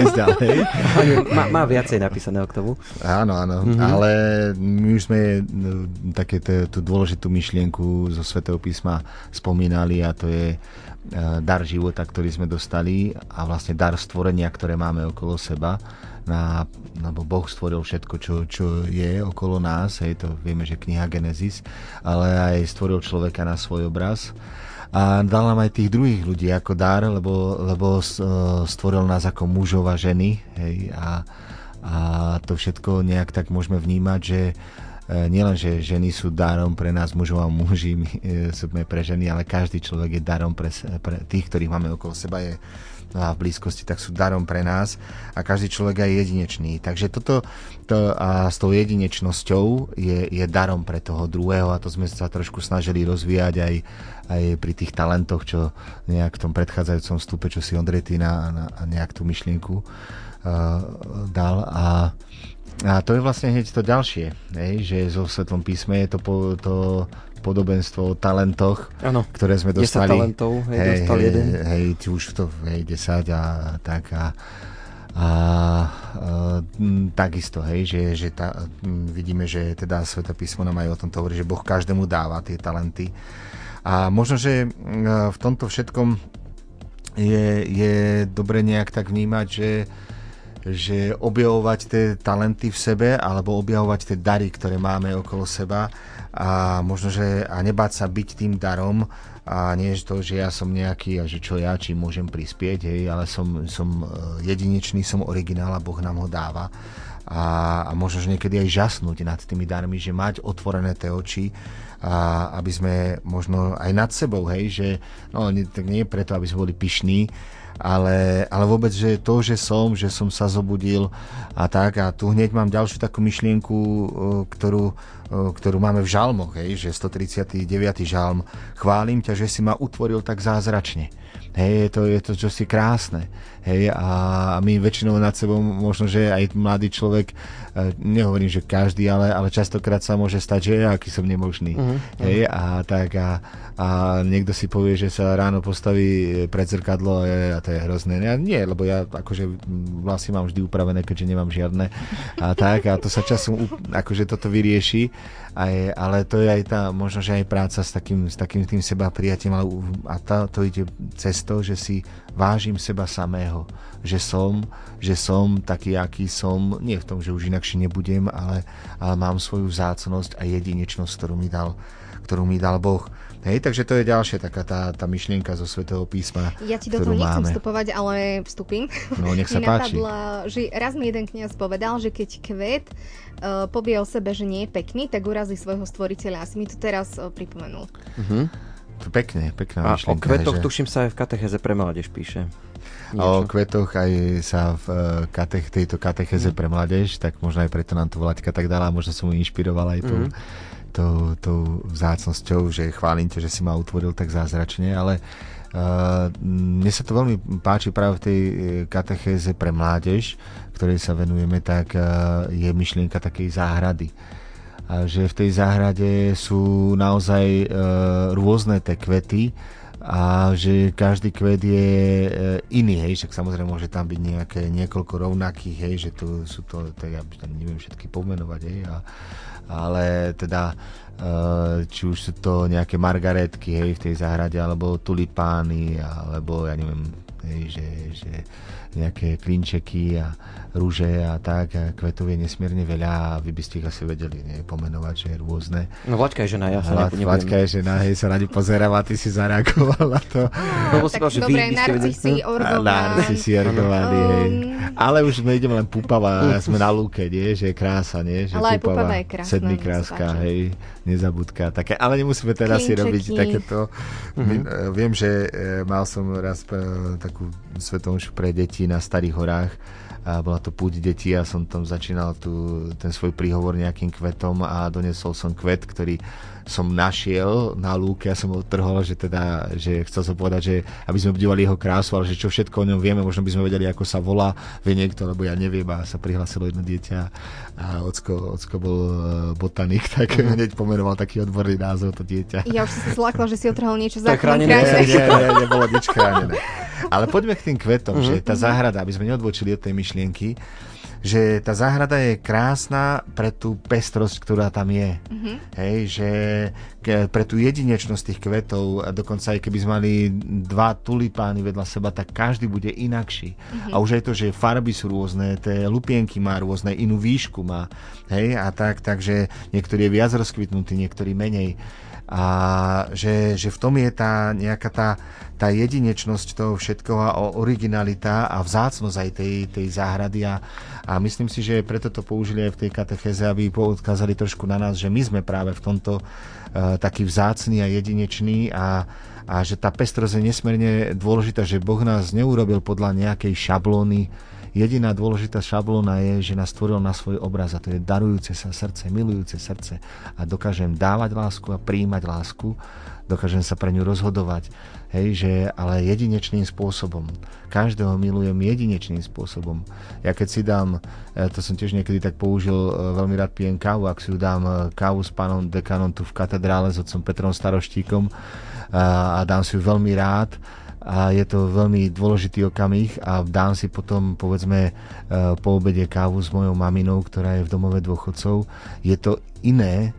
Má viacej napísaného k tomu. Áno, ale my už sme tú dôležitú myšlienku zo Svätého písma spomínali a to je dar života, ktorý sme dostali a vlastne dar stvorenia, ktoré máme okolo seba. Lebo Boh stvoril všetko, čo je okolo nás, hej, to vieme, že kniha Genesis, ale aj stvoril človeka na svoj obraz. A dal nám aj tých druhých ľudí ako dar, lebo stvoril nás ako mužov a ženy. Hej, a to všetko nejak tak môžeme vnímať, že nielen, že ženy sú darom pre nás, mužov a muži sme pre ženy, ale každý človek je darom pre tých, ktorých máme okolo seba, je v blízkosti, tak sú darom pre nás a každý človek je jedinečný. Takže toto a s tou jedinečnosťou je darom pre toho druhého a to sme sa trošku snažili rozvíjať aj pri tých talentoch, čo nejak v tom predchádzajúcom vstupe, čo si Ondrej na nejak tú myšlienku dal a to je vlastne hneď to ďalšie, že zo Svetom písme je to podobenstvo o talentoch, ano, ktoré sme dostali. 10 talentov, dostal jeden. Ty už to 10 a tak a takisto, že vidíme, že teda Sväté písmo nám aj o tomto hovorí, že Boh každému dáva tie talenty. A možno, že v tomto všetkom je dobre nejak tak vnímať, že objavovať tie talenty v sebe alebo objavovať tie dary, ktoré máme okolo seba a možno, že a nebáť sa byť tým darom a nie je to, že ja som nejaký a že čo ja, či môžem prispieť, ale som jedinečný, som originál a Boh nám ho dáva a možno, že niekedy aj žasnúť nad tými darmi, že mať otvorené tie oči, a aby sme možno aj nad sebou, hej, že no, tak nie je preto, aby sme boli pyšní, ale vôbec, že to, že som sa zobudil a tak, a tu hneď mám ďalšiu takú myšlienku, ktorú máme v žalmoch, hej, že 139. žalm: chválim ťa, že si ma utvoril tak zázračne. Hej, je to čosi krásne. Hej, a my väčšinou nad sebou, možno, že aj mladý človek, nehovorím, že každý, ale častokrát sa môže stať, že aký som nemožný. Hej, a niekto si povie, že sa ráno postaví pred zrkadlo a to je hrozné. Ja, nie, lebo ja akože vlasy mám vždy upravené, keďže nemám žiadne. A to sa časom akože toto vyrieši. Ale to je aj tá, možno, že aj práca s takým tým seba prijatím, a to ide cez to, že si vážim seba samého, že som taký, aký som, nie v tom, že už inakšie nebudem, ale mám svoju vzácnosť a jedinečnosť, ktorú mi dal Boh. Hej, takže to je ďalšia taká tá myšlienka zo Svätého písma, ja ti do toho nechcem vstupovať, ale vstúpim. No, nech sa páči. Napadla, že raz mi jeden kňaz povedal, že keď kvet povie o sebe, že nie je pekný, tak urazí svojho stvoriteľa. Asi mi to teraz pripomenul. To pekná myšlienka. A o kvetoch, tuším, sa aj v katechéze pre mládež píše. O kvetoch aj sa v tejto katechéze pre mládež, tak možno aj preto nám to Vlaďka tak dala, možno som mu inšpiroval aj tou vzácnosťou, že chválim ťa, že si ma utvoril tak zázračne, ale mne sa to veľmi páči práve v tej katechéze pre mládež, ktorej sa venujeme, tak je myšlienka takej záhrady. A že v tej záhrade sú naozaj rôzne tie kvety a že každý kvet je iný, hej, však samozrejme môže tam byť niekoľko rovnakých, hej, že tu sú to, ja neviem všetky pomenovať, hej, ale teda či už sú to nejaké margaretky, hej, v tej záhrade, alebo tulipány, alebo ja neviem, hej, že nejaké klinčeky a rúže a tak, a kvetov je nesmierne veľa a vy by ste ich asi vedeli pomenovať, že je rôzne. No Vlaďka je žena, ja sa nebudem. Vlaďka je žena, hej, sa radi pozerám a ty si zareagoval na to. Tak dobre, narcisi, orgovali, hej. Ale už sme ideme len Púpava, sme na lúke, nie, že je krása, nie, že ale aj Púpava je krásna. Sedmikráska, hej, nezabudka, také, ale nemusíme teraz si robiť takéto. Viem, že mal som raz takú svätú omšu pre deti na Starých horách a bola to púť detí a som tam začínal ten svoj príhovor nejakým kvetom a donesol som kvet, ktorý som našiel na lúke a som ho trhol, že chcel som povedať, že aby sme obdivovali jeho krásu, ale že čo všetko o ňom vieme, možno by sme vedeli, ako sa volá, vie niekto, lebo ja neviem, a sa prihlásilo jedno dieťa a ocko bol botanik, tak hneď pomenoval taký odborný názov to dieťa. Ja už som sa zlákla, že si otrhol niečo zákonné. Nie, nebolo nič chránené. Ale poďme k tým kvetom, že tá záhrada, aby sme neodbočili od tej myšlienky, že tá záhrada je krásna pre tú pestrosť, ktorá tam je. Hej, že pre tú jedinečnosť tých kvetov, dokonca aj keby sme mali 2 tulipány vedľa seba, tak každý bude inakší. A už aj to, že farby sú rôzne, tie lupienky má rôzne, inú výšku má. Hej, a takže niektorý je viac rozkvitnutý, niektorý menej. A že v tom je tá nejaká tá jedinečnosť toho všetkoho a originalita a vzácnosť aj tej záhrady a myslím si, že preto to použili aj v tej katechéze, aby poukázali trošku na nás, že my sme práve v tomto taký vzácny a jedinečný a že tá pestrosť je nesmierne dôležitá, že Boh nás neurobil podľa nejakej šablóny. Jediná dôležitá šablóna je, že nás stvoril na svoj obraz a to je darujúce sa srdce, milujúce srdce a dokážem dávať lásku a prijímať lásku, dokážem sa pre ňu rozhodovať, hej, ale jedinečným spôsobom. Každého milujem jedinečným spôsobom. Ja keď si dám, to som tiež niekedy tak použil, veľmi rád pijem kávu, ak si dám kávu s pánom dekanom tu v katedrále s otcom Petrom Staroštíkom a dám si ju veľmi rád, a je to veľmi dôležitý okamih a dám si potom, povedzme, po obede kávu s mojou maminou, ktorá je v domove dôchodcov. Je to iné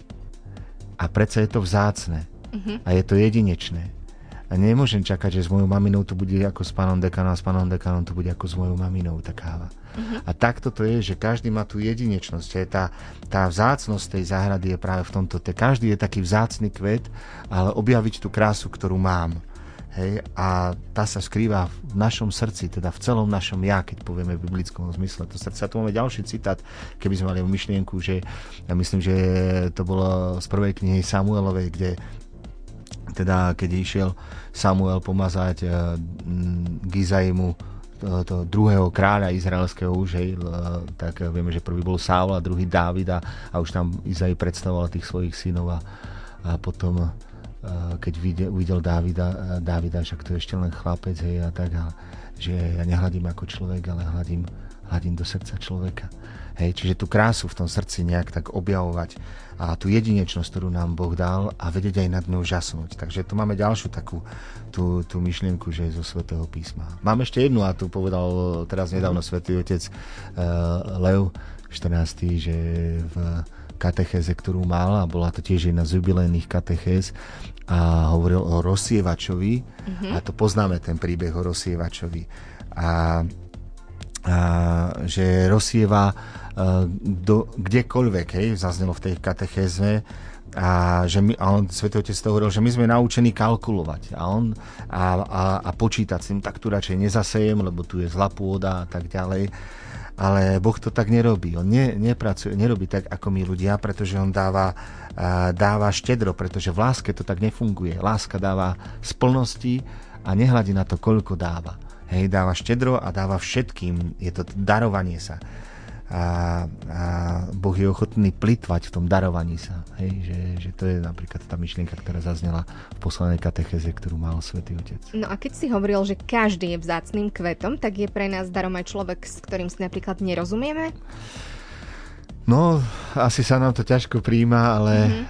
a predsa je to vzácne a je to jedinečné. A nemôžem čakať, že s mojou maminou to bude ako s pánom dekanom a s pánom dekanom to bude ako s mojou maminou tá káva. A takto to je, že každý má tú jedinečnosť. Tá vzácnosť tej záhrady je práve v tomto. Každý je taký vzácny kvet, ale objaviť tú krásu, ktorú mám. Hej, a tá sa skrýva v našom srdci, teda v celom našom ja, keď povieme v biblickom zmysle. To srdce. A tu máme ďalší citát, keby sme mali myšlienku, že ja myslím, že to bolo z prvej knihy Samuelovej, kde teda keď išiel Samuel pomazať k Izaimu toho druhého kráľa izraelského už, tak vieme, že prvý bol Saul a druhý Dávid a už tam Izai predstavoval tých svojich synov a potom keď videl Dávida, však to je ešte len chlapec, a tak, že ja nehľadím ako človek, ale hľadím do srdca človeka. Hej, čiže tú krásu v tom srdci nejak tak objavovať a tú jedinečnosť, ktorú nám Boh dal a vedieť aj nad ňou žasnúť. Takže tu máme ďalšiu takú tú myšlienku, že je zo Svätého písma. Mám ešte jednu a tu povedal teraz nedávno Svätý otec Lev 14., že v katechéze, ktorú mal, a bola to tiež jedna z jubilejných katechéz, a hovoril o rozsievačovi, a to poznáme ten príbeh o rozsievačovi, a že rozsieva kdekoľvek, zaznelo v tej katechéze, a on, Svätý otec to hovoril, že my sme naučení kalkulovať a počítať s tým, tak tu radšej nezasejem, lebo tu je zlá pôda a tak ďalej. Ale Boh to tak nerobí. On nerobí tak, ako my ľudia, pretože on dáva štedro, pretože v láske to tak nefunguje. Láska dáva z plnosti a nehľadí na to, koľko dáva. Hej, dáva štedro a dáva všetkým. Je to darovanie sa. A Boh je ochotný plytvať v tom darovaní sa. Hej, že to je napríklad tá myšlienka, ktorá zaznela v poslednej katechéze, ktorú mal Svätý otec. No a keď si hovoril, že každý je vzácnym kvetom, tak je pre nás darom aj človek, s ktorým si napríklad nerozumieme? No, asi sa nám to ťažko prijíma,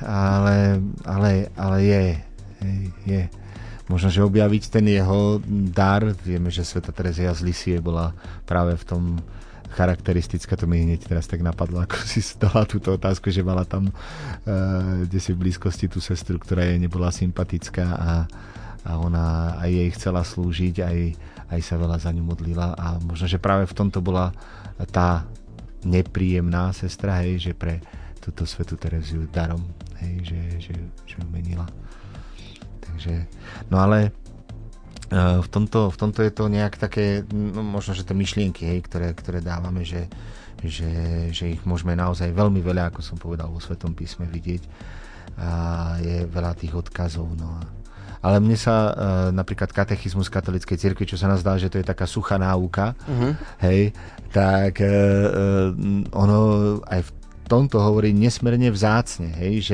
ale je. Možno, že objaviť ten jeho dar. Vieme, že Svätá Terezia z Lisie bola práve v tom charakteristická, to mi hneď teraz tak napadlo, ako si dala túto otázku, že mala tam kde si v blízkosti tú sestru, ktorá jej nebola sympatická a ona aj jej chcela slúžiť, aj sa veľa za ňu modlila a možno, že práve v tomto bola tá nepríjemná sestra, hej, že pre túto Svätú Tereziu darom, hej, že ju menila. Takže, no ale v tomto je to nejak také, no možno, že tie myšlienky, hej, ktoré dávame, že ich môžeme naozaj veľmi veľa, ako som povedal, vo Svätom písme vidieť a je veľa tých odkazov. No. Ale mne sa napríklad katechizmus katolíckej cirkvi, čo sa nás zdá, že to je taká suchá náuka, hej, tak ono aj v tomto hovorí nesmierne vzácne, hej,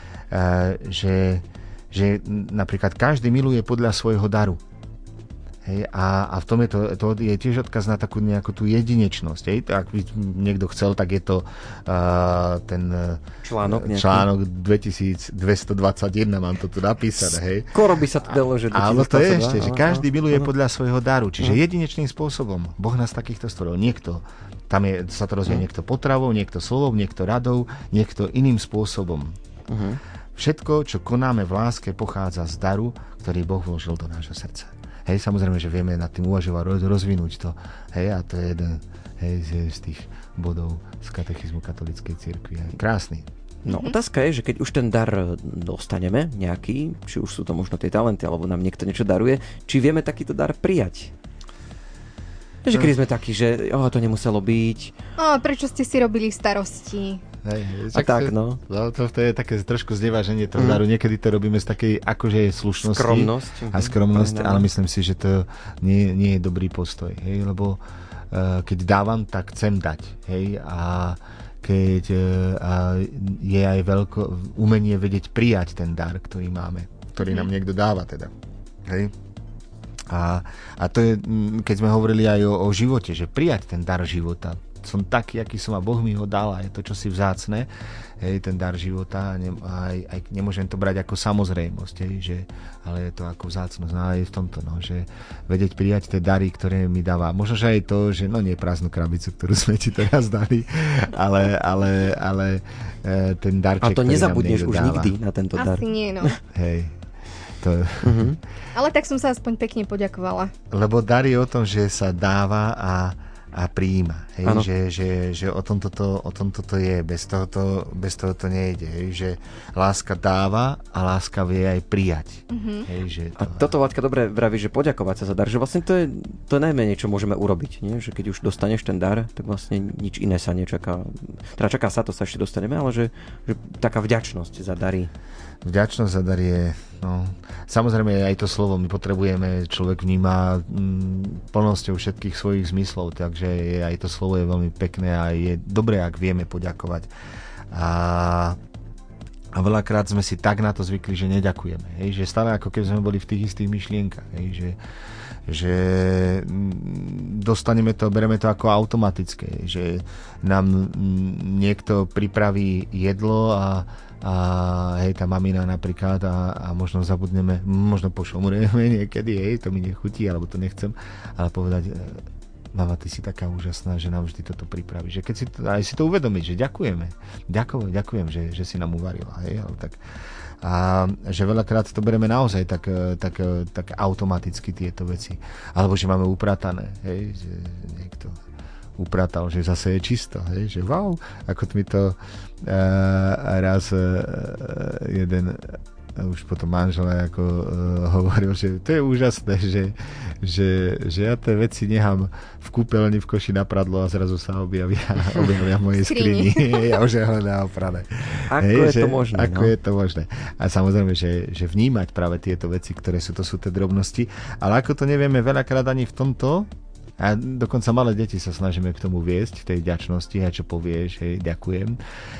že napríklad každý miluje podľa svojho daru. Hej, a v tom to je tiež odkaz na takú nejakú tú jedinečnosť. Hej. Ak by niekto chcel, tak je to ten článok 2221, mám to tu napísané. Hej. Skoro by sa to dalo, že... Áno, to je ešte, že každý miluje podľa svojho daru. Čiže jedinečným spôsobom. Boh nás takýchto stvoril. Niekto, sa to rozvíja niekto potravou, niekto slovom, niekto radou, niekto iným spôsobom. Všetko, čo konáme v láske, pochádza z daru, ktorý Boh vložil do nášho srdca. Hej, samozrejme, že vieme nad tým uvažovať, rozvinúť to. Hej, a to je jeden z tých bodov z katechizmu katolíckej cirkvi. Krásny. No, otázka je, že keď už ten dar dostaneme nejaký, či už sú to možno tie talenty, alebo nám niekto niečo daruje, či vieme takýto dar prijať? Že keď sme takí, že to nemuselo byť. Prečo ste si robili starosti? Hej, tak, no. To je také trošku zneváženie toho daru. Niekedy to robíme z takej akože slušnosti a skromnosť, ale myslím si, že to nie je dobrý postoj. Hej, lebo keď dávam, tak chcem dať. Hej, a keď je aj umenie vedieť prijať ten dar, ktorý máme, ktorý nám niekto dáva teda. Hej. A to je, keď sme hovorili aj o živote, že prijať ten dar života. Som taký, aký som a Boh mi ho dal a je to čosi vzácne, hej, ten dar života aj nemôžem to brať ako samozrejmosť, hej, ale je to ako vzácnosť, no aj v tomto, no, že vedieť prijať tie dary, ktoré mi dáva. Možno, že aj to, že nie prázdnu krabicu, ktorú sme ti teraz dali, ale ten darček, ktorý nám niekto dáva. A to nezabudneš už nikdy na tento dar. Asi nie, no. Hej. Ale tak som sa aspoň pekne poďakovala. Lebo dar je o tom, že sa dáva a a prijíma. Hej, že o tom toto je. Bez toho to nejde. Hej, že láska dáva a láska vie aj prijať. Hej, že to... A toto Vláďka dobre vraví, že poďakovať sa za dar, že vlastne to je najmenej, čo môžeme urobiť. Nie? Že keď už dostaneš ten dar, tak vlastne nič iné sa nečaká. Teda čaká sa, to sa ešte dostaneme, ale že taká vďačnosť za dary. Vďačnosť za dar je, samozrejme aj to slovo my potrebujeme, človek vníma plnosťou všetkých svojich zmyslov, takže aj to slovo je veľmi pekné a je dobré, ak vieme poďakovať. A veľakrát sme si tak na to zvykli, že neďakujeme. Hej? Že stále ako keby sme boli v tých istých myšlienkach. Hej? Že dostaneme to, bereme to ako automatické. Že nám niekto pripraví jedlo a hej, tá mamina napríklad a možno zabudneme, možno pošomurujeme niekedy, hej, to mi nechutí, alebo to nechcem, ale povedať, mama, ty si taká úžasná, že nám vždy toto pripraví. Že keď si to uvedomiť, že ďakujem, že si nám uvarila, hej, ale tak. A že veľakrát to bereme naozaj tak automaticky tieto veci. Alebo že máme upratané, hej, že niekto upratal, že zase je čisto, hej, že wow, ako mi to raz jeden už potom manžel ako hovoril, že to je úžasné, že ja tie veci nechám v kúpeľni v koši na pradlo a zrazu sa objavia v mojej skrini a už je hľadá oprané. Je to možné? Ako je to možné. A samozrejme, že vnímať práve tieto veci, ktoré sú tie drobnosti, ale ako to nevieme veľakrát ani v tomto, a dokonca malé deti sa snažíme k tomu viesť, v tej vďačnosti, a čo povieš, hej, ďakujem.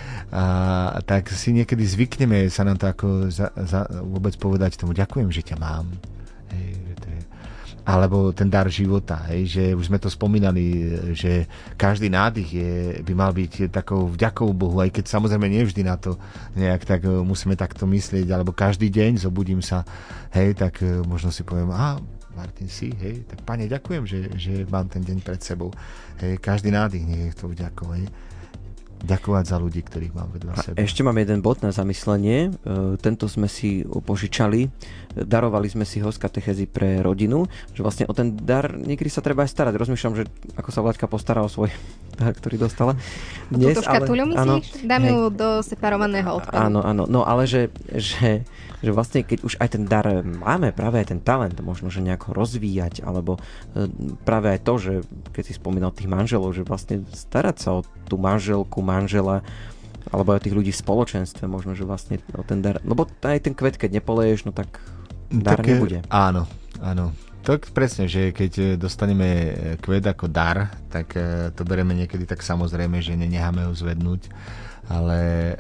A tak si niekedy zvykneme sa nám to ako vôbec povedať tomu, ďakujem, že ťa mám. Hej, že to je... Alebo ten dar života, hej, že už sme to spomínali, že každý nádych by mal byť takou vďakou Bohu, aj keď samozrejme nie vždy na to nejak tak musíme takto myslieť, alebo každý deň zobudím sa, hej, tak možno si poviem, Martin si, hej, tak Pane, ďakujem, že mám ten deň pred sebou. Hej, každý nádych nie je to vďakou, hej. Ďakovať za ľudí, ktorých mám vedľa seba. Ešte mám jeden bod na zamyslenie. Tento sme si požičali. Darovali sme si ho z katechezy pre rodinu, že vlastne o ten dar niekedy sa treba aj starať. Rozmýšľam, že ako sa Vláďka postará o svoj dar, ktorý dostala dnes. Túto škatuľu myslíš? Dám ju do separovaného odpadu. Áno. No ale že vlastne keď už aj ten dar máme, práve aj ten talent možno, že nejako rozvíjať, alebo práve aj to, že keď si spomínal tých manželov, že vlastne starať sa o tú manželku, manžela, alebo aj tých ľudí v spoločenstve, možno, že vlastne o ten dar, lebo aj ten kvet, keď nepoleješ, no tak dar nebude. Áno. To presne, že keď dostaneme kvet ako dar, tak to bereme niekedy tak samozrejme, že nenecháme ho zvednúť, ale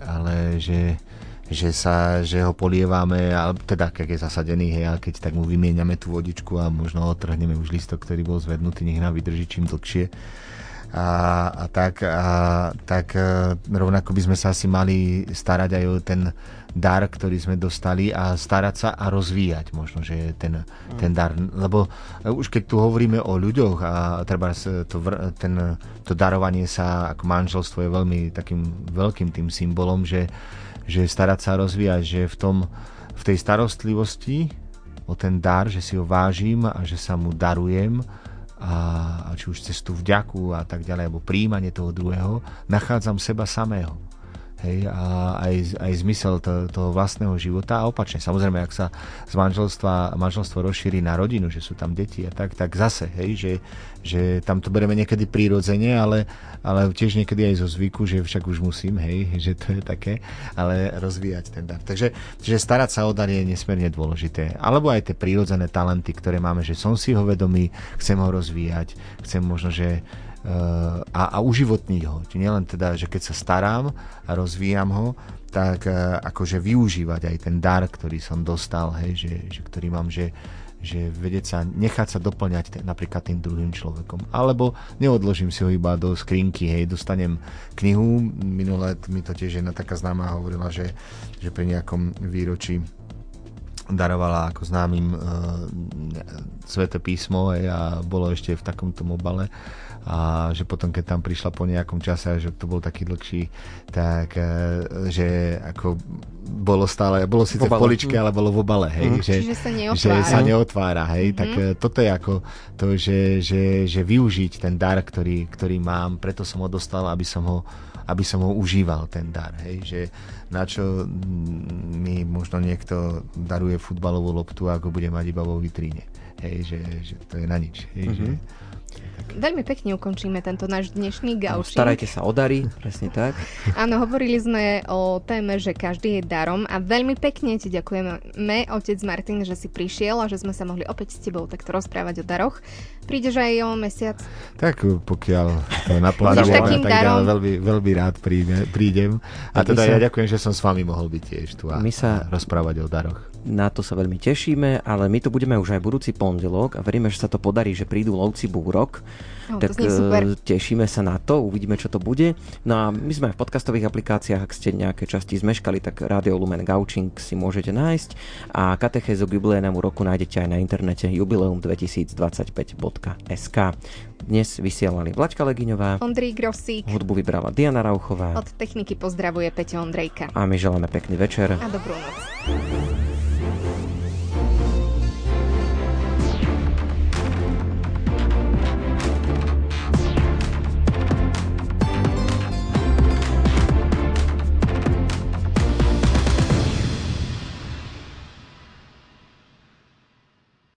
že ho polievame, teda keď je zasadený, hej, a keď tak mu vymieňame tú vodičku a možno otrhneme už listok, ktorý bol zvednutý, nech nám vydrží čím dlhšie. A tak rovnako by sme sa asi mali starať aj o ten dar, ktorý sme dostali a starať sa a rozvíjať možno, že ten dar, lebo už keď tu hovoríme o ľuďoch a treba to darovanie sa ako manželstvo je veľmi takým veľkým tým symbolom, že starať sa a rozvíjať, že v tej starostlivosti o ten dar, že si ho vážim a že sa mu darujem a či už cez tú vďaku a tak ďalej, alebo prijímanie toho druhého, nachádzam seba samého. Hej, a aj zmysel toho vlastného života a opačne. Samozrejme, ak sa z manželstvo rozšíri na rodinu, že sú tam deti a tak zase, hej, že tam to bereme niekedy prirodzene, ale tiež niekedy aj zo zvyku, že však už musím, hej, že to je také, ale rozvíjať ten dar. Takže starať sa o dar je nesmierne dôležité. Alebo aj tie prírodzené talenty, ktoré máme, že som si ho vedomý, chcem ho rozvíjať, chcem možno, že a uživotniť ho. Čiže nielen teda, že keď sa starám a rozvíjam ho, tak akože využívať aj ten dar, ktorý som dostal, hej, že ktorý mám, že vedieť sa, nechať sa doplňať napríklad tým druhým človekom. Alebo neodložím si ho iba do skrinky, hej, dostanem knihu. Minulé mi to tiež jedna taká známa hovorila, že pri nejakom výročí darovala ako známym Sväté písmo a bolo ešte v takomto obale a že potom, keď tam prišla po nejakom čase, že to bol taký dlhší, tak že ako bolo síce v poličke, ale bolo v obale, hej, Čiže sa neotvára, hej, tak toto je ako to, že využiť ten dar, ktorý mám, preto som ho dostal, aby som ho užíval, ten dar, hej, že na čo mi možno niekto daruje futbalovú loptu, ako bude mať iba vo vitríne, hej, že to je na nič, hej, že... Veľmi pekne ukončíme tento náš dnešný gaučing. Starajte sa o dary, presne tak. Áno, hovorili sme o téme, že každý je darom a veľmi pekne ti ďakujeme, otec Martin, že si prišiel a že sme sa mohli opäť s tebou takto rozprávať o daroch. Prídeš aj o mesiac? Tak pokiaľ to naplánujem, tak ja veľmi rád prídem. A teda ja ďakujem, že som s vami mohol byť tiež tu a rozprávať o daroch. Na to sa veľmi tešíme, ale my tu budeme už aj budúci pondelok a veríme, že sa to podarí, že prídu lovci búrok. Tak tešíme sa na to, uvidíme, čo to bude. No a my sme v podcastových aplikáciách, ak ste nejaké časti zmeškali, tak Radio Lumen Gaučing si môžete nájsť a katechézu k jubilejnému roku nájdete aj na internete jubileum2025.sk. Dnes vysielali Vlaďka Legiňová, Ondrej Grosík, hudbu vybrala Diana Rauchová, od techniky pozdravuje Peťo Ondrejka. A my želáme pekný večer a dobrú noc.